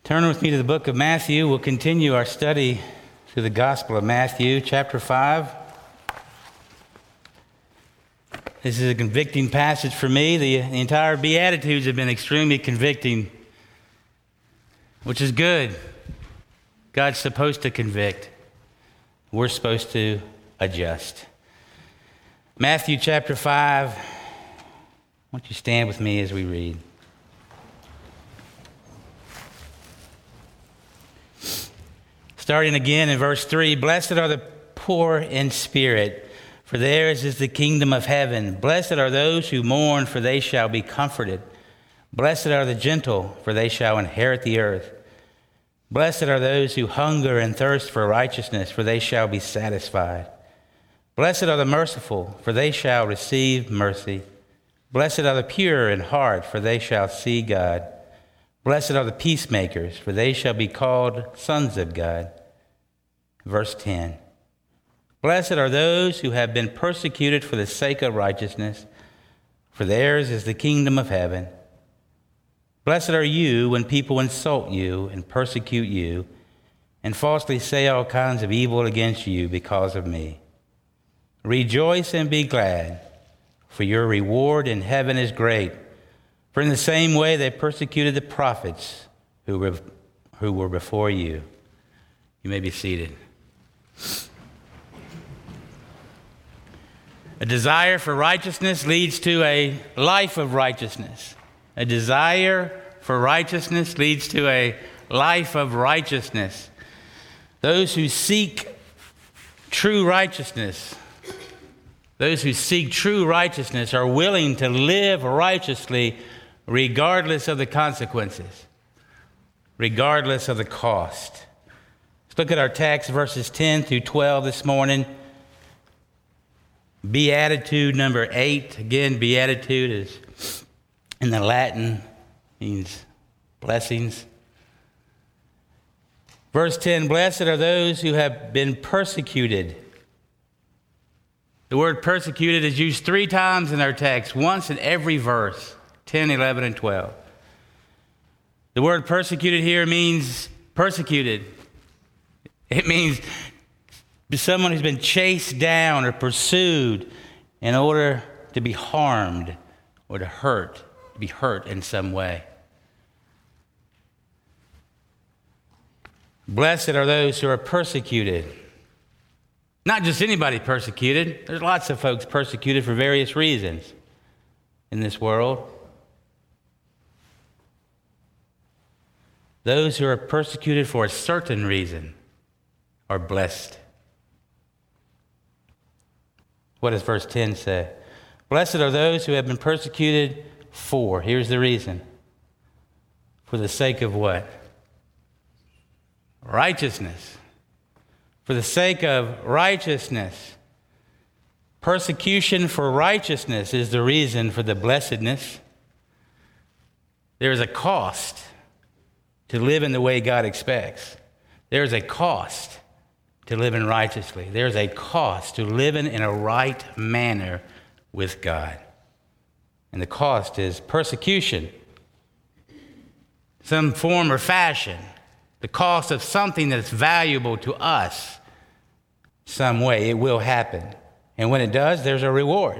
Turn with me to the book of Matthew. We'll continue our study through the Gospel of Matthew, chapter 5. This is a convicting passage for me. The entire Beatitudes have been extremely convicting, which is good. God's supposed to convict. We're supposed to adjust. Matthew chapter 5. Why don't you stand with me as we read? Starting again in verse 3, Blessed are the poor in spirit, for theirs is the kingdom of heaven. Blessed are those who mourn, for they shall be comforted. Blessed are the gentle, for they shall inherit the earth. Blessed are those who hunger and thirst for righteousness, for they shall be satisfied. Blessed are the merciful, for they shall receive mercy. Blessed are the pure in heart, for they shall see God. Blessed are the peacemakers, for they shall be called sons of God. Verse 10. Blessed are those who have been persecuted for the sake of righteousness, for theirs is the kingdom of heaven. Blessed are you when people insult you and persecute you and falsely say all kinds of evil against you because of me. Rejoice and be glad, for your reward in heaven is great. For in the same way they persecuted the prophets who were before you. You may be seated. A desire for righteousness leads to a life of righteousness. A desire for righteousness leads to a life of righteousness. Those who seek true righteousness, are willing to live righteously regardless of the consequences, regardless of the cost. Let's look at our text, verses 10 through 12 this morning. Beatitude number 8. Again, beatitude is in the Latin, means blessings. Verse 10, Blessed are those who have been persecuted. The word persecuted is used 3 times in our text, once in every verse, 10, 11, and 12. The word persecuted here means persecuted. It means someone who's been chased down or pursued in order to be harmed or to be hurt in some way. Blessed are those who are persecuted. Not just anybody persecuted. There's lots of folks persecuted for various reasons in this world. Those who are persecuted for a certain reason are blessed. What does verse 10 say? Blessed are those who have been persecuted for. Here's the reason. For the sake of what? Righteousness. For the sake of righteousness. Persecution for righteousness is the reason for the blessedness. There is a cost to live in the way God expects. There's a cost to living righteously. There's a cost to living in a right manner with God. And the cost is persecution, some form or fashion. The cost of something that's valuable to us some way. It will happen. And when it does, there's a reward.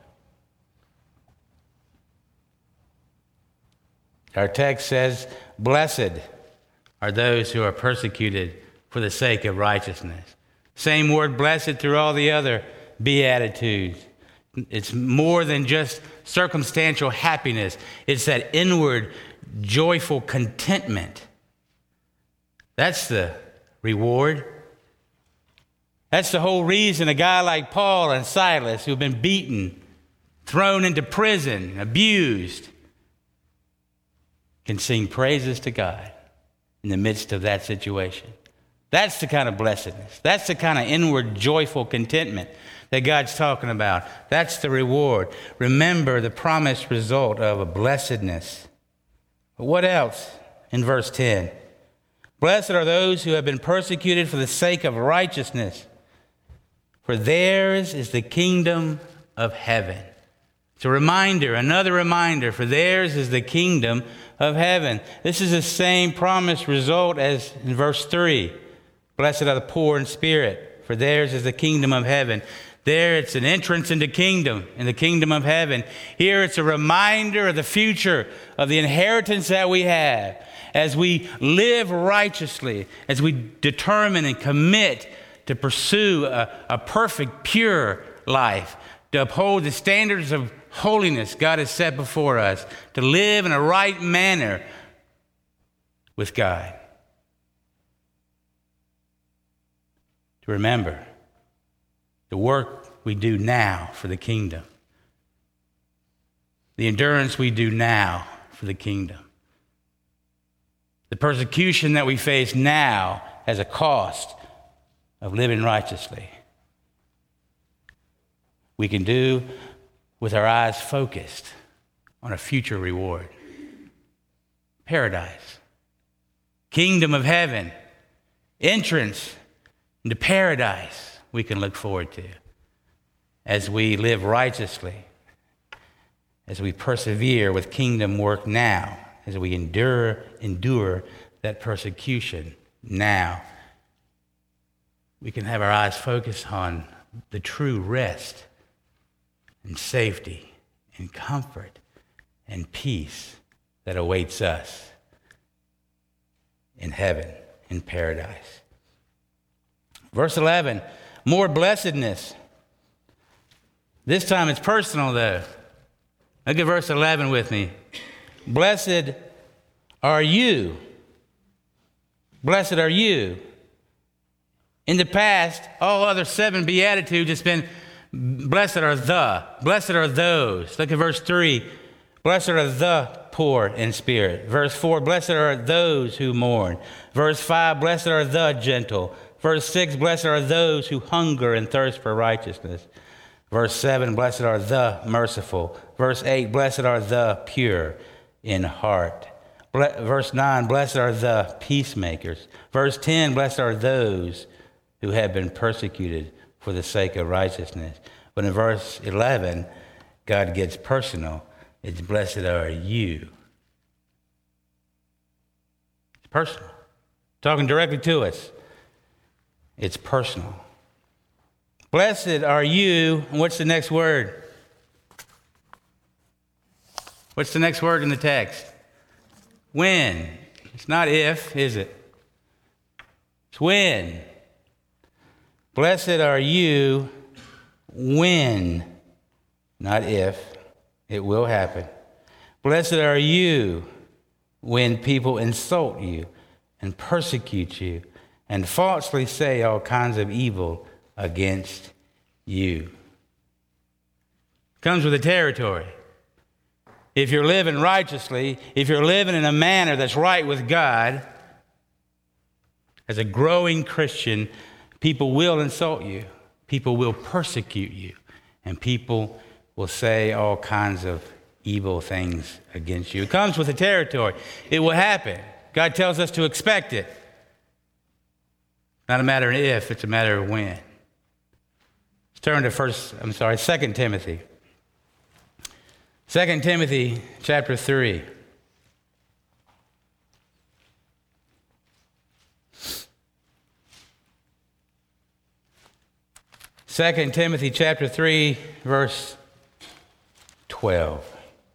Our text says, Blessed are those who are persecuted for the sake of righteousness. Same word, blessed, through all the other Beatitudes. It's more than just circumstantial happiness. It's that inward, joyful contentment. That's the reward. That's the whole reason a guy like Paul and Silas, who've been beaten, thrown into prison, abused, can sing praises to God in the midst of that situation. That's the kind of blessedness. That's the kind of inward, joyful contentment that God's talking about. That's the reward. Remember the promised result of a blessedness. But what else in verse 10? Blessed are those who have been persecuted for the sake of righteousness, for theirs is the kingdom of heaven. It's a reminder, another reminder, for theirs is the kingdom of heaven. This is the same promised result as in verse 3. Blessed are the poor in spirit, for theirs is the kingdom of heaven. There it's an entrance into in the kingdom of heaven. Here it's a reminder of the future, of the inheritance that we have as we live righteously, as we determine and commit to pursue a perfect, pure life, to uphold the standards of holiness God has set before us, to live in a right manner with God. To remember the work we do now for the kingdom, the endurance we do now for the kingdom, the persecution that we face now as a cost of living righteously. We can do with our eyes focused on a future reward. Paradise, kingdom of heaven, entrance into paradise we can look forward to as we live righteously, as we persevere with kingdom work now, as we endure that persecution now. We can have our eyes focused on the true rest and safety and comfort and peace that awaits us in heaven, in paradise. Verse 11, more blessedness. This time it's personal though. Look at verse 11 with me. Blessed are you. Blessed are you. In the past, all other 7 Beatitudes, it's been blessed are those. Look at verse 3. Blessed are the poor in spirit. Verse 4, blessed are those who mourn. Verse 5, blessed are the gentle. Verse 6, blessed are those who hunger and thirst for righteousness. Verse 7, blessed are the merciful. Verse 8, blessed are the pure in heart. Verse 9, blessed are the peacemakers. Verse 10, blessed are those who have been persecuted for the sake of righteousness. But in verse 11, God gets personal. It's blessed are you. It's personal. Talking directly to us. It's personal. Blessed are you. And what's the next word? What's the next word in the text? When. It's not if, is it? It's when. Blessed are you when, not if. It will happen. Blessed are you when people insult you and persecute you and falsely say all kinds of evil against you. Comes with the territory. If you're living righteously, if you're living in a manner that's right with God, as a growing Christian, people will insult you, people will persecute you, and people will say all kinds of evil things against you. It comes with the territory. It will happen. God tells us to expect it. Not a matter of if, it's a matter of when. Let's turn to 2 Timothy. 2 Timothy chapter 3. Second Timothy chapter 3, verse 12.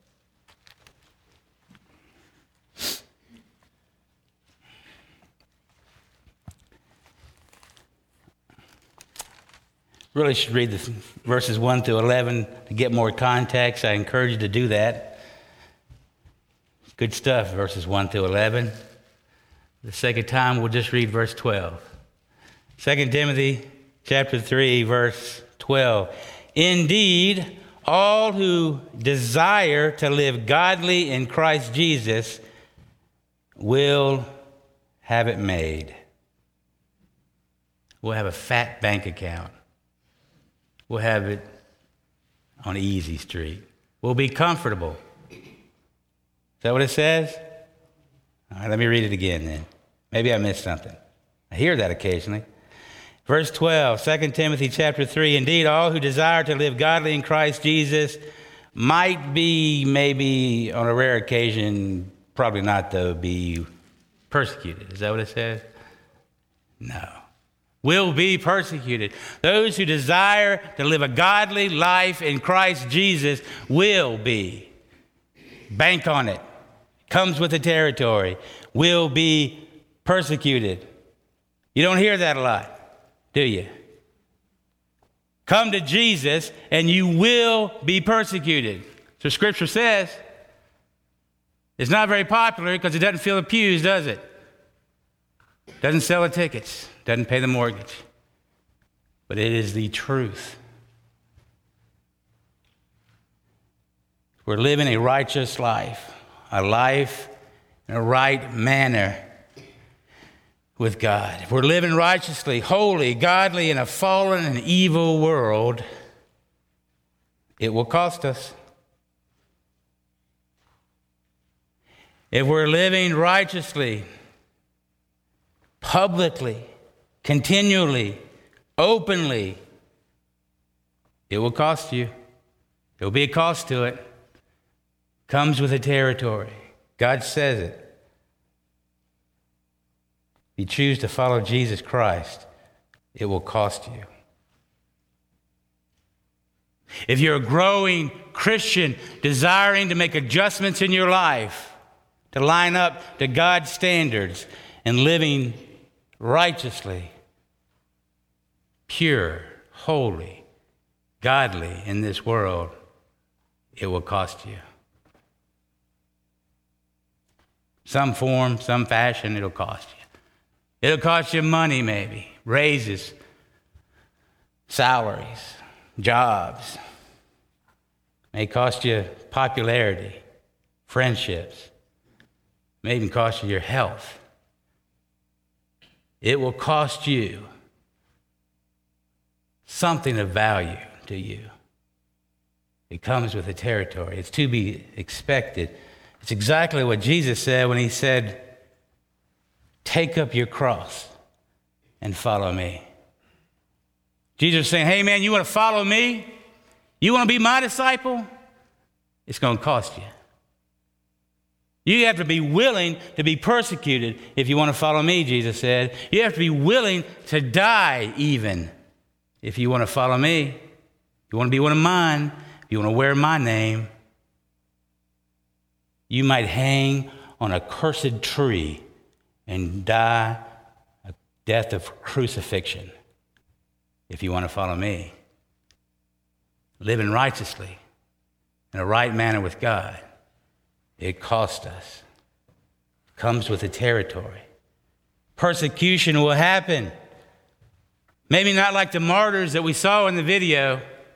Really should read the verses 1 through 11 to get more context. I encourage you to do that. Good stuff, verses 1 through 11. The second time, we'll just read verse 12. 2 Timothy chapter 3, verse 12. Indeed, all who desire to live godly in Christ Jesus will have it made. We'll have a fat bank account. We'll have it on Easy Street. We'll be comfortable. Is that what it says? All right, let me read it again then. Maybe I missed something. I hear that occasionally. Verse 12, 2 Timothy chapter 3. Indeed, all who desire to live godly in Christ Jesus might be, maybe on a rare occasion, probably not, though, be persecuted. Is that what it says? No. Will be persecuted. Those who desire to live a godly life in Christ Jesus will be. Bank on it. Comes with the territory. Will be persecuted. You don't hear that a lot, do you? Come to Jesus and you will be persecuted. So Scripture says. It's not very popular because it doesn't fill the pews, does it? Doesn't sell the tickets. Doesn't pay the mortgage. But it is the truth. We're living a righteous life. A life in a right manner with God. If we're living righteously, holy, godly in a fallen and evil world, it will cost us. If we're living righteously, publicly, continually, openly, it will cost you. There will be a cost to it. Comes with the territory. God says it. If you choose to follow Jesus Christ, it will cost you. If you're a growing Christian desiring to make adjustments in your life, to line up to God's standards and living righteously, pure, holy, godly in this world, it will cost you. Some form, some fashion, it'll cost you. It'll cost you money maybe, raises, salaries, jobs. It may cost you popularity, friendships. It may even cost you your health. It will cost you something of value to you. It comes with the territory. It's to be expected. It's exactly what Jesus said when he said, take up your cross and follow me. Jesus is saying, hey man, you want to follow me? You want to be my disciple? It's going to cost you. You have to be willing to be persecuted if you want to follow me, Jesus said. You have to be willing to die even if you want to follow me. You want to be one of mine. You want to wear my name. You might hang on a cursed tree and die a death of crucifixion if you want to follow me. Living righteously in a right manner with God. It costs us. It comes with the territory. Persecution will happen. Maybe not like the martyrs that we saw in the video,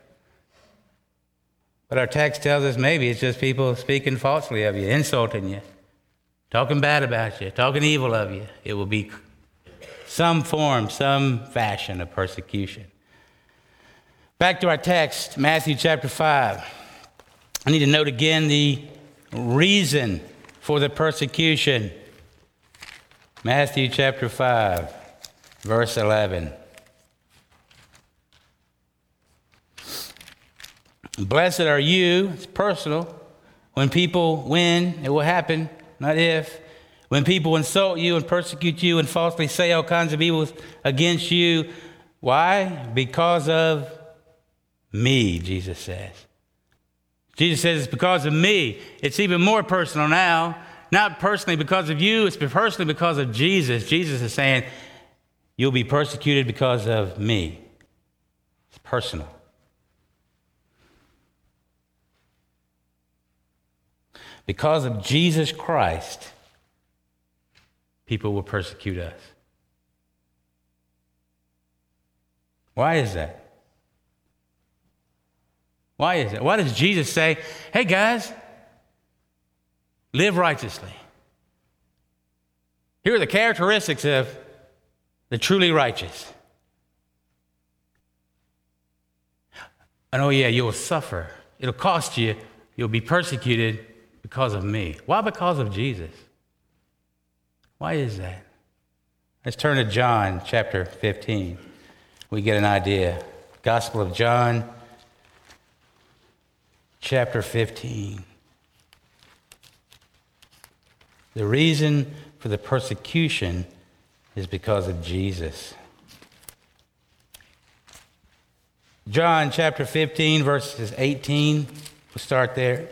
but our text tells us maybe it's just people speaking falsely of you, insulting you, talking bad about you, talking evil of you. It will be some form, some fashion of persecution. Back to our text, Matthew chapter 5. I need to note again the reason for the persecution. Matthew chapter 5, verse 11. Blessed are you, it's personal, when it will happen, not if. When people insult you and persecute you and falsely say all kinds of evils against you. Why? Because of me, Jesus says. Jesus says it's because of me. It's even more personal now. Not personally because of you, it's personally because of Jesus. Jesus is saying, you'll be persecuted because of me. It's personal. Because of Jesus Christ, people will persecute us. Why is that? Why is it? Why does Jesus say, hey guys, live righteously? Here are the characteristics of the truly righteous. And oh yeah, you'll suffer. It'll cost you. You'll be persecuted because of me. Why? Because of Jesus. Why is that? Let's turn to John chapter 15. We get an idea. Gospel of John, chapter 15. The reason for the persecution is because of Jesus. John chapter 15, verses 18. We'll start there.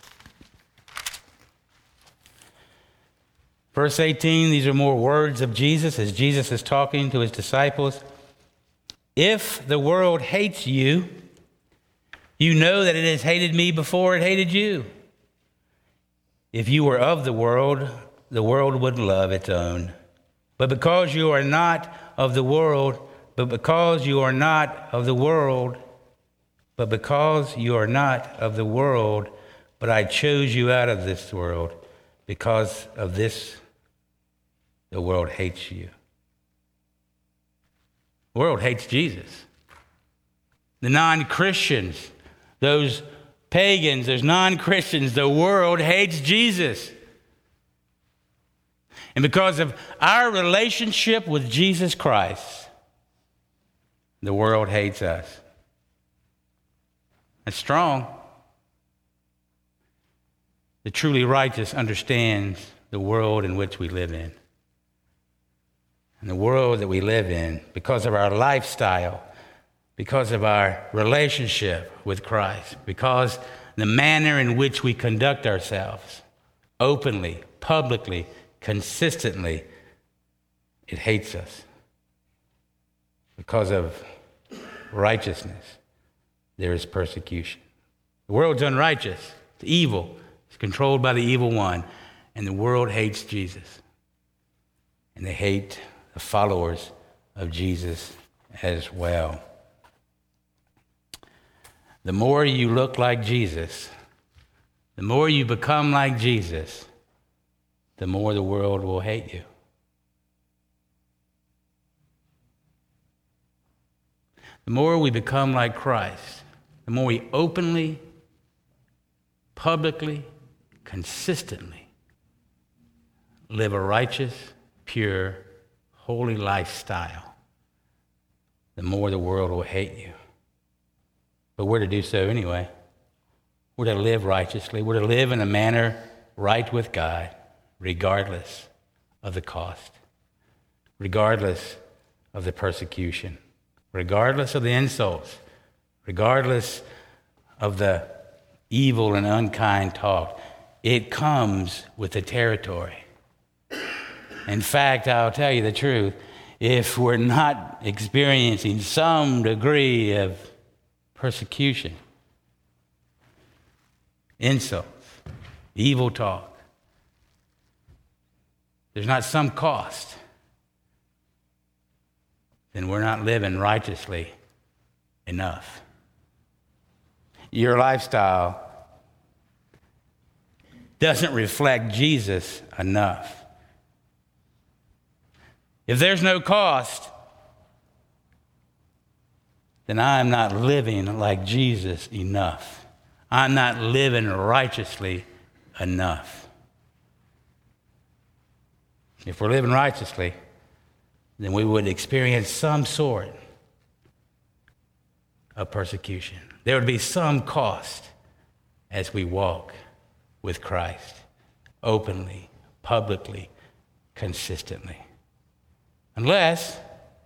Verse 18, these are more words of Jesus as Jesus is talking to his disciples. If the world hates you, you know that it has hated me before it hated you. If you were of the world would love its own. But because you are not of the world, but because you are not of the world, but I chose you out of this world, because of this, the world hates you. The world hates Jesus. The non-Christians, those pagans, those non-Christians, the world hates Jesus. And because of our relationship with Jesus Christ, the world hates us. That's strong. The truly righteous understands the world in which we live in. And the world that we live in, because of our lifestyle, because of our relationship with Christ, because the manner in which we conduct ourselves, openly, publicly, consistently, it hates us. Because of righteousness, there is persecution. The world's unrighteous, it's evil, it's controlled by the evil one, and the world hates Jesus. And they hate the followers of Jesus as well. The more you look like Jesus, the more you become like Jesus, the more the world will hate you. The more we become like Christ, the more we openly, publicly, consistently live a righteous, pure, holy lifestyle, the more the world will hate you. But we're to do so anyway. We're to live righteously. We're to live in a manner right with God, regardless of the cost, regardless of the persecution, regardless of the insults, regardless of the evil and unkind talk. It comes with the territory. In fact, I'll tell you the truth, if we're not experiencing some degree of persecution, insults, evil talk, there's not some cost, then we're not living righteously enough. Your lifestyle doesn't reflect Jesus enough. If there's no cost, then I'm not living like Jesus enough. I'm not living righteously enough. If we're living righteously, then we would experience some sort of persecution. There would be some cost as we walk with Christ, openly, publicly, consistently. Unless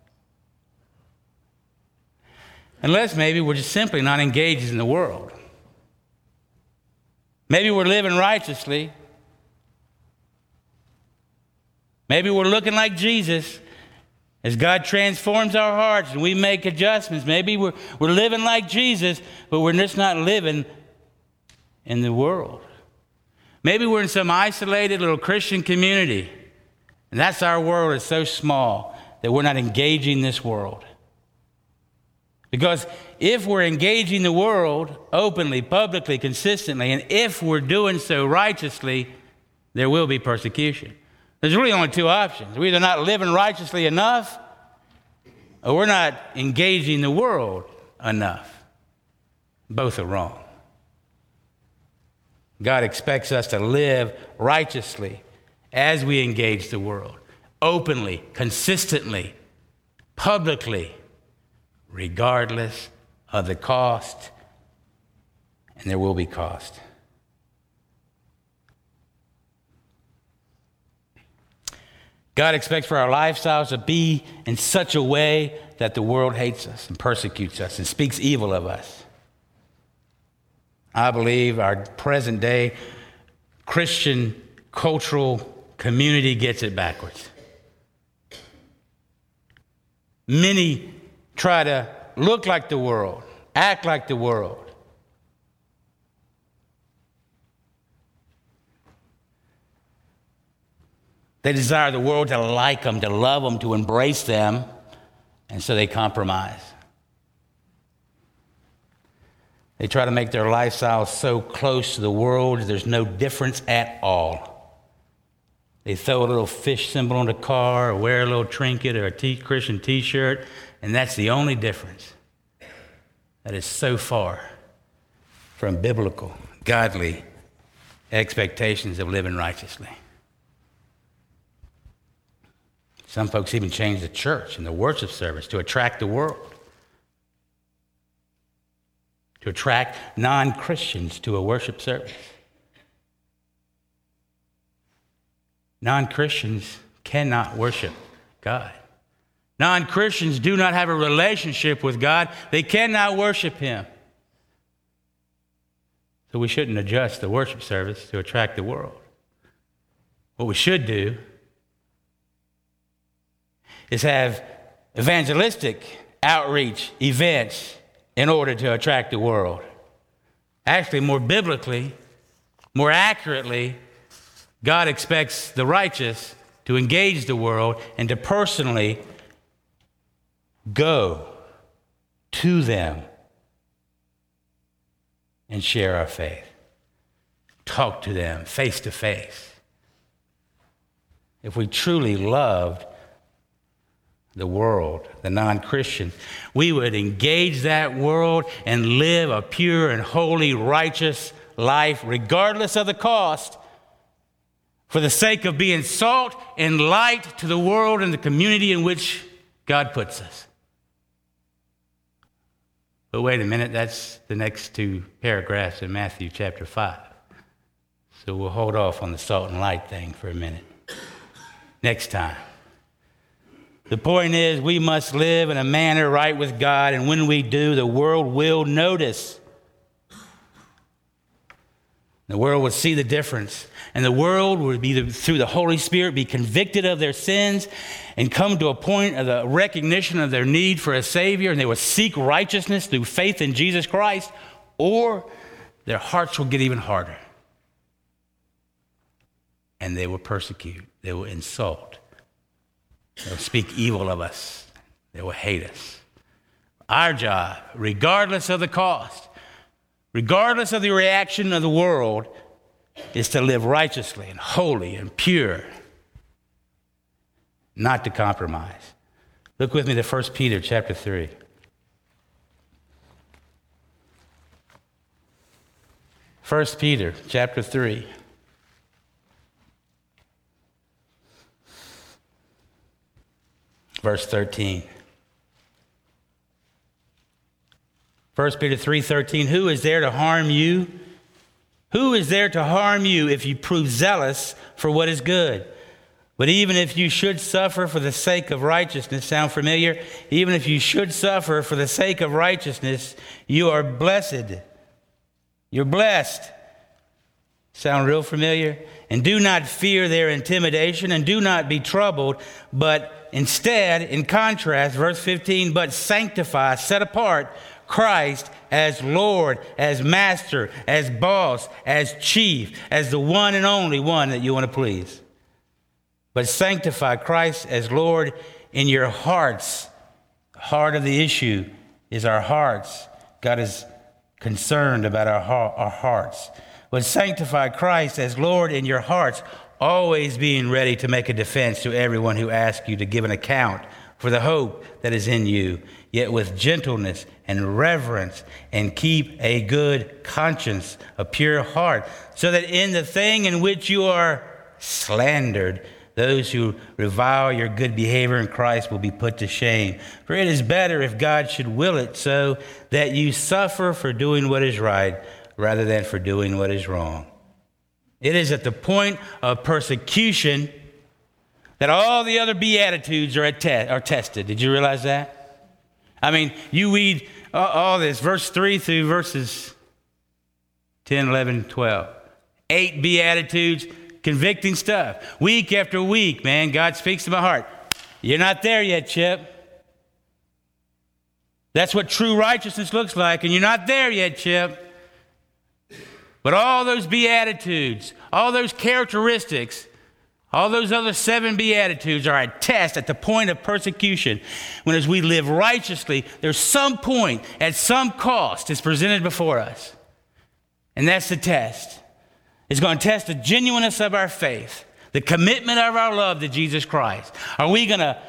maybe we're just simply not engaged in the world. Maybe we're living righteously. Maybe we're looking like Jesus as God transforms our hearts and we make adjustments. Maybe we're living like Jesus, but we're just not living in the world. Maybe we're in some isolated little Christian community, and that's our world. It's so small that we're not engaging this world. Because if we're engaging the world openly, publicly, consistently, and if we're doing so righteously, there will be persecution. There's really only two options. We're either not living righteously enough, or we're not engaging the world enough. Both are wrong. God expects us to live righteously as we engage the world, openly, consistently, publicly, regardless of the cost, and there will be cost. God expects for our lifestyles to be in such a way that the world hates us and persecutes us and speaks evil of us. I believe our present day Christian cultural community gets it backwards. Many try to look like the world, act like the world. They desire the world to like them, to love them, to embrace them, and so they compromise. They try to make their lifestyle so close to the world, there's no difference at all. They throw a little fish symbol on the car, or wear a little trinket, or a Christian t-shirt, and that's the only difference. That is so far from biblical, godly expectations of living righteously. Some folks even change the church and the worship service to attract the world, to attract non-Christians to a worship service. Non-Christians cannot worship God. Non-Christians do not have a relationship with God. They cannot worship Him. So we shouldn't adjust the worship service to attract the world. What we should do is have evangelistic outreach events in order to attract the world. Actually, more biblically, more accurately, God expects the righteous to engage the world and to personally go to them and share our faith. Talk to them face to face. If we truly loved the world, the non-Christian, we would engage that world and live a pure and holy, righteous life, regardless of the cost, for the sake of being salt and light to the world and the community in which God puts us. But wait a minute, that's the next two paragraphs in Matthew chapter 5. So we'll hold off on the salt and light thing for a minute. Next time. The point is, we must live in a manner right with God, and when we do, the world will notice. The world will see the difference, and the world will be, through the Holy Spirit, be convicted of their sins and come to a point of the recognition of their need for a Savior, and they will seek righteousness through faith in Jesus Christ, or their hearts will get even harder, and they will persecute, they will insult. They'll speak evil of us. They will hate us. Our job, regardless of the cost, regardless of the reaction of the world, is to live righteously and holy and pure, not to compromise. Look with me to 1 Peter chapter 3. 1 Peter chapter 3. Verse 13. 1 Peter 3:13. Who is there to harm you? Who is there to harm you if you prove zealous for what is good? But even if you should suffer for the sake of righteousness, sound familiar? Even if you should suffer for the sake of righteousness, you are blessed. You're blessed. Sound real familiar? And do not fear their intimidation, and do not be troubled, but instead, in contrast, verse 15, but sanctify, set apart Christ as Lord, as Master, as Boss, as Chief, as the one and only one that you want to please. But sanctify Christ as Lord in your hearts. The heart of the issue is our hearts. God is concerned about our hearts. But sanctify Christ as Lord in your hearts, always being ready to make a defense to everyone who asks you to give an account for the hope that is in you, yet with gentleness and reverence, and keep a good conscience, a pure heart, so that in the thing in which you are slandered, those who revile your good behavior in Christ will be put to shame. For it is better, if God should will it so, that you suffer for doing what is right rather than for doing what is wrong. It is at the point of persecution that all the other Beatitudes are tested. Did you realize that? I mean, you read all this, verse 3 through verses 10, 11, 12. 8 Beatitudes, convicting stuff. Week after week, man, God speaks to my heart. You're not there yet, Chip. That's what true righteousness looks like, and you're not there yet, Chip. But all those Beatitudes, all those characteristics, all those other 7 Beatitudes are a test at the point of persecution. When as we live righteously, there's some point, at some cost, is presented before us. And that's the test. It's going to test the genuineness of our faith, the commitment of our love to Jesus Christ. Are we gonna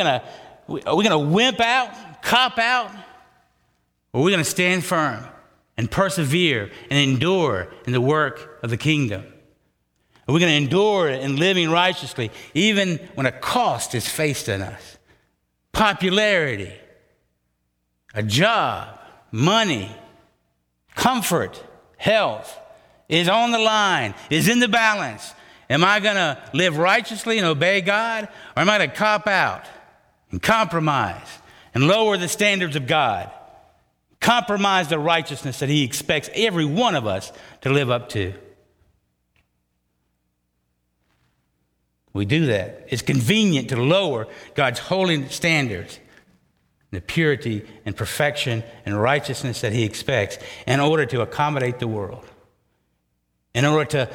wimp out, cop out, or are we going to stand firm and persevere and endure in the work of the kingdom? Are we going to endure in living righteously even when a cost is faced on us? Popularity, a job, money, comfort, health is on the line, is in the balance. Am I going to live righteously and obey God, or am I going to cop out and compromise and lower the standards of God, compromise the righteousness that he expects every one of us to live up to? We do that. It's convenient to lower God's holy standards, the purity and perfection and righteousness that he expects in order to accommodate the world, in order to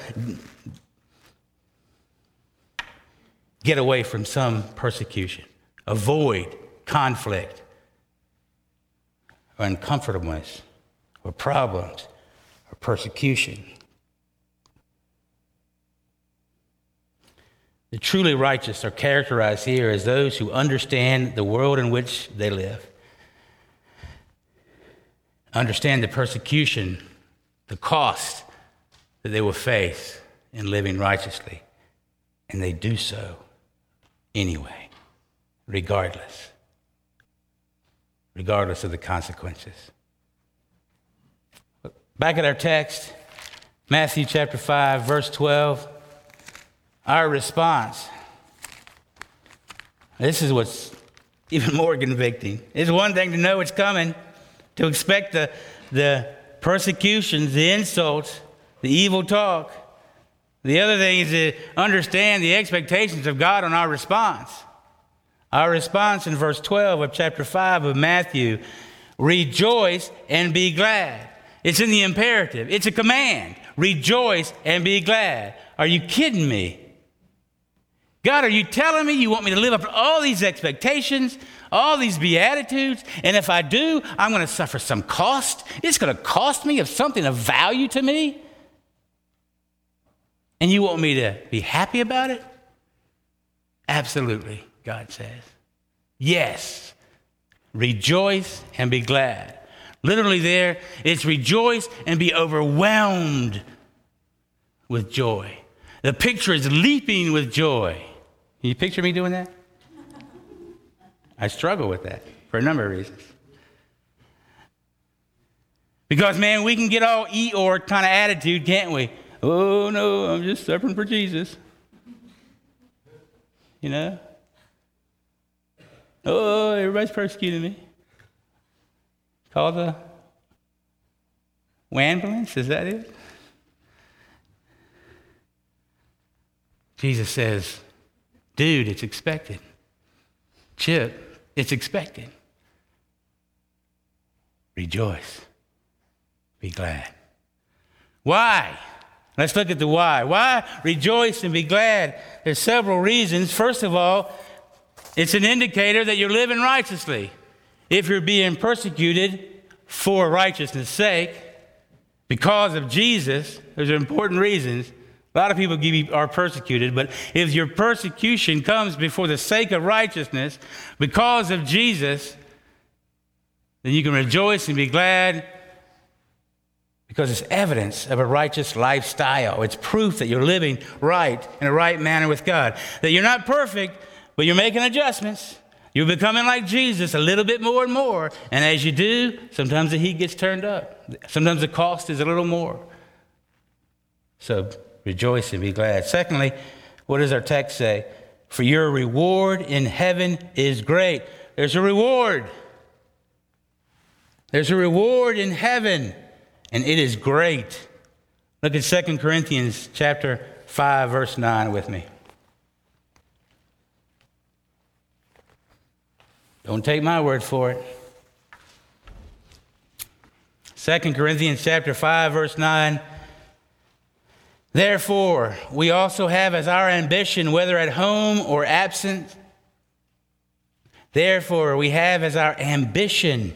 get away from some persecution, avoid conflict or uncomfortableness or problems or persecution. The truly righteous are characterized here as those who understand the world in which they live, understand the persecution, the cost that they will face in living righteously, and they do so anyway, regardless of the consequences. Back at our text, Matthew chapter 5, verse 12, our response. This is what's even more convicting. It's one thing to know it's coming, to expect the persecutions, the insults, the evil talk. The other thing is to understand the expectations of God on our response. Our response in verse 12 of chapter 5 of Matthew, rejoice and be glad. It's in the imperative. It's a command. Rejoice and be glad. Are you kidding me? God, are you telling me you want me to live up to all these expectations, all these beatitudes, and if I do, I'm going to suffer some cost? It's going to cost me of something of value to me? And you want me to be happy about it? Absolutely, God says. Yes, rejoice and be glad. Literally there, it's rejoice and be overwhelmed with joy. The picture is leaping with joy. Can you picture me doing that? I struggle with that for a number of reasons. Because, man, we can get all Eeyore kind of attitude, can't we? Oh, no, I'm just suffering for Jesus. You know? Oh, everybody's persecuting me. Call the ambulance, is that it? Jesus says, dude, it's expected. Chip, it's expected. Rejoice. Be glad. Why? Let's look at the why. Why rejoice and be glad? There's several reasons. First of all, it's an indicator that you're living righteously. If you're being persecuted for righteousness' sake, because of Jesus, there's important reasons. A lot of people are persecuted, but if your persecution comes before the sake of righteousness, because of Jesus, then you can rejoice and be glad because it's evidence of a righteous lifestyle. It's proof that you're living right in a right manner with God. That you're not perfect, but you're making adjustments. You're becoming like Jesus a little bit more and more. And as you do, sometimes the heat gets turned up. Sometimes the cost is a little more. So rejoice and be glad. Secondly, what does our text say? for your reward in heaven is great. There's a reward. There's a reward in heaven, and it is great. Look at 2 Corinthians chapter 5, verse 9 with me. Don't take my word for it. 2 Corinthians chapter 5, verse 9. Therefore, we also have as our ambition, whether at home or absent. Therefore, we have as our ambition,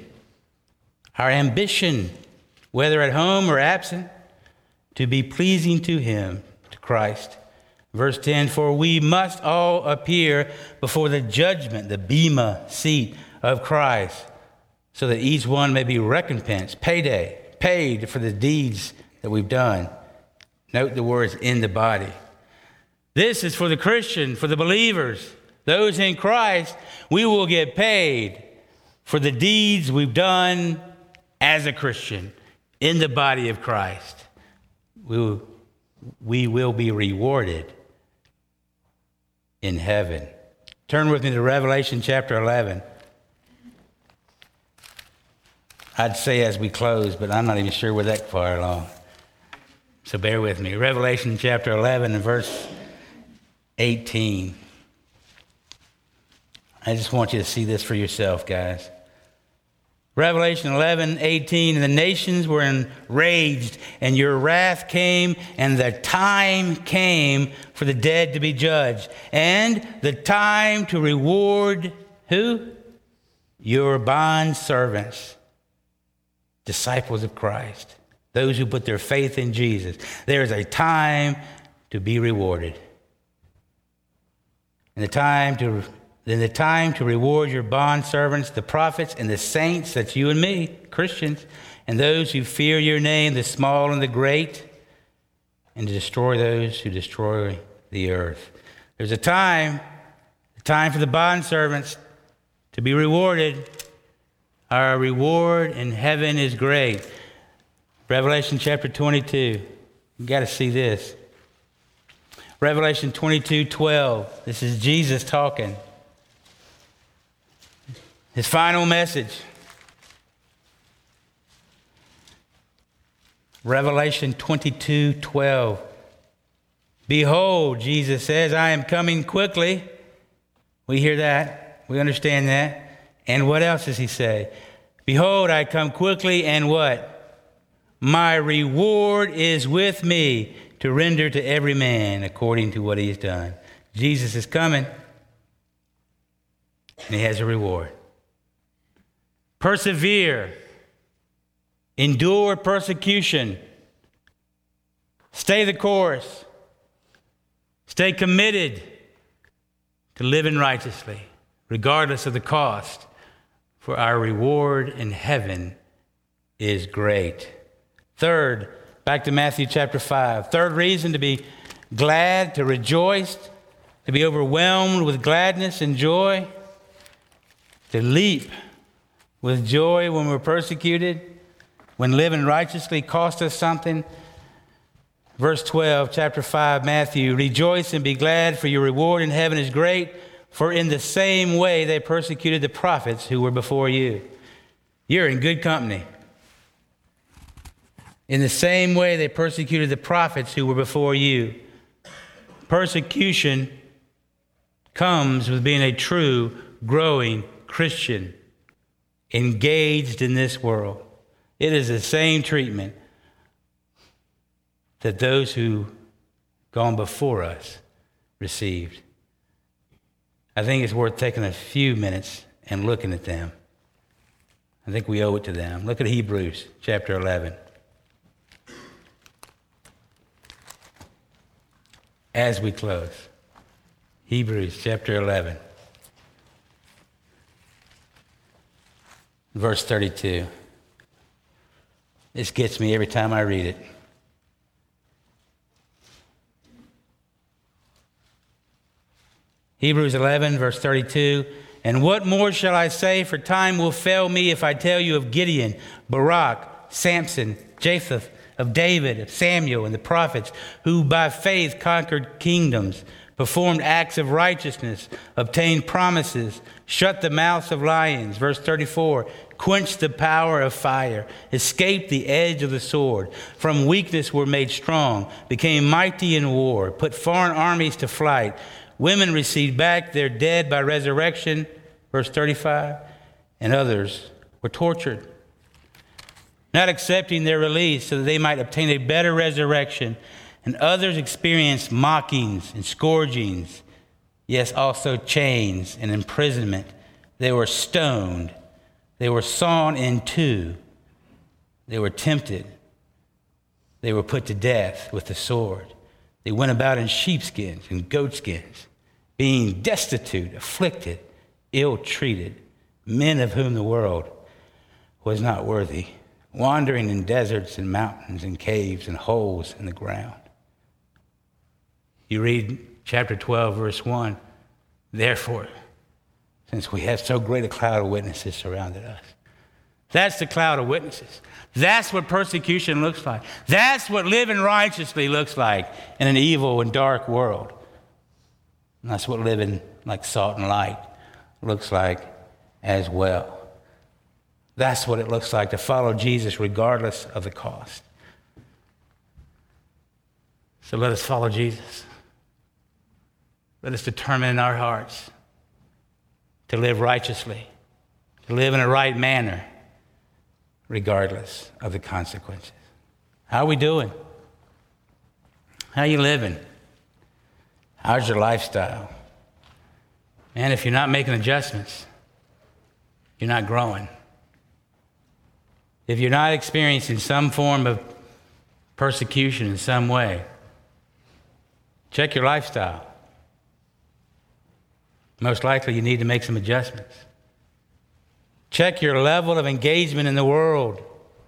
whether at home or absent, to be pleasing to him, to Christ. Verse 10, for we must all appear before the judgment, the bema seat of Christ, so that each one may be recompensed, paid for the deeds that we've done. Note the words, in the body. This is for the Christian, for the believers, those in Christ. We will get paid for the deeds we've done as a Christian in the body of Christ. We will be rewarded in heaven. Turn with me to Revelation chapter 11. I'd say as we close, but I'm not even sure we're that far along. So bear with me. Revelation chapter 11 and verse 18. I just want you to see this for yourself, guys. Revelation 11:18, and the nations were enraged, and your wrath came, and the time came for the dead to be judged, and the time to reward who? Your bond servants, disciples of Christ, those who put their faith in Jesus. There is a time to be rewarded. And the time to reward your bond servants, the prophets and the saints, that's you and me, Christians, and those who fear your name, the small and the great, and to destroy those who destroy the earth. There's a time for the bond servants to be rewarded. Our reward in heaven is great. Revelation chapter 22. You got to see this. Revelation 22:12. This is Jesus talking. His final message. Revelation 22:12. Behold, Jesus says, I am coming quickly. We hear that. We understand that. And what else does he say? Behold, I come quickly, and what? My reward is with me to render to every man according to what he has done. Jesus is coming, and he has a reward. Persevere. Endure persecution. Stay the course. Stay committed to living righteously, regardless of the cost, for our reward in heaven is great. Third, back to Matthew chapter 5. Third reason to be glad, to rejoice, to be overwhelmed with gladness and joy, to leap with joy when we're persecuted, when living righteously cost us something. Verse 12, chapter 5, Matthew, rejoice and be glad, for your reward in heaven is great, for in the same way they persecuted the prophets who were before you. You're in good company. In the same way they persecuted the prophets who were before you. Persecution comes with being a true, growing Christian, engaged in this world. It is the same treatment that those who gone before us received. I think it's worth taking a few minutes and looking at them. I think we owe it to them. Look at Hebrews chapter 11. As we close, Hebrews chapter 11, verse 32. This gets me every time I read it. Hebrews 11, verse 32. And what more shall I say? For time will fail me if I tell you of Gideon, Barak, Samson, Jephthah, of David, of Samuel, and the prophets, who by faith conquered kingdoms, performed acts of righteousness, obtained promises, shut the mouths of lions, verse 34, quenched the power of fire, escaped the edge of the sword, from weakness were made strong, became mighty in war, put foreign armies to flight. Women received back their dead by resurrection, verse 35, and others were tortured, not accepting their release so that they might obtain a better resurrection. And others experienced mockings and scourgings, yes, also chains and imprisonment. They were stoned. They were sawn in two. They were tempted. They were put to death with the sword. They went about in sheepskins and goatskins, being destitute, afflicted, ill-treated, men of whom the world was not worthy, wandering in deserts and mountains and caves and holes in the ground. You read chapter 12, verse 1. Therefore, since we have so great a cloud of witnesses surrounded us. That's the cloud of witnesses. That's what persecution looks like. That's what living righteously looks like in an evil and dark world. And that's what living like salt and light looks like as well. That's what it looks like to follow Jesus regardless of the cost. So let us follow Jesus. Let us determine in our hearts to live righteously, to live in a right manner, regardless of the consequences. How are we doing? How are you living? How's your lifestyle? Man, if you're not making adjustments, you're not growing. If you're not experiencing some form of persecution in some way, check your lifestyle. Most likely you need to make some adjustments. Check your level of engagement in the world.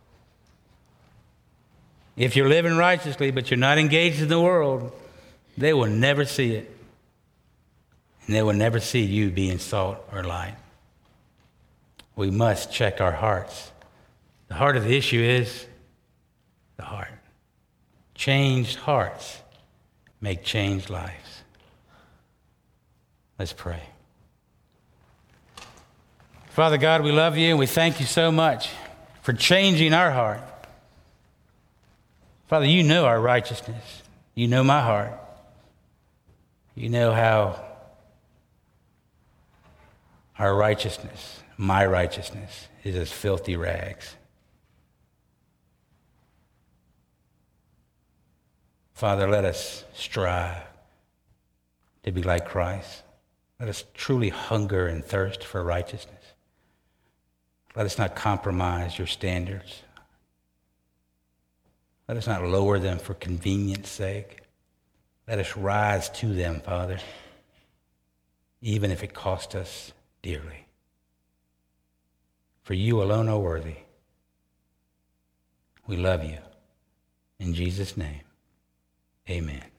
If you're living righteously but you're not engaged in the world, they will never see it. And they will never see you being salt or light. We must check our hearts. The heart of the issue is the heart. Changed hearts make changed lives. Let's pray. Father God, we love you and we thank you so much for changing our heart. Father, you know our righteousness. You know my heart. You know how our righteousness, my righteousness, is as filthy rags. Father, let us strive to be like Christ. Let us truly hunger and thirst for righteousness. Let us not compromise your standards. Let us not lower them for convenience sake. Let us rise to them, Father, even if it costs us dearly. For you alone are worthy. We love you. In Jesus' name, amen.